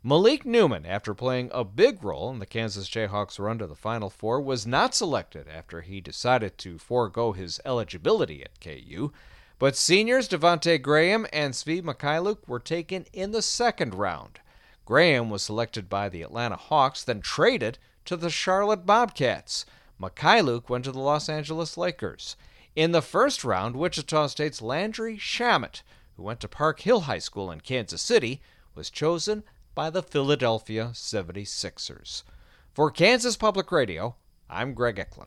Malik Newman, after playing a big role in the Kansas Jayhawks' run to the Final Four, was not selected after he decided to forego his eligibility at KU. But seniors Devontae Graham and Svi Mikhailuk were taken in the second round. Graham was selected by the Atlanta Hawks, then traded to the Charlotte Bobcats. Mikhailuk went to the Los Angeles Lakers. In the first round, Wichita State's Landry Shamet, who went to Park Hill High School in Kansas City, was chosen by the Philadelphia 76ers. For Kansas Public Radio, I'm Greg Eklund.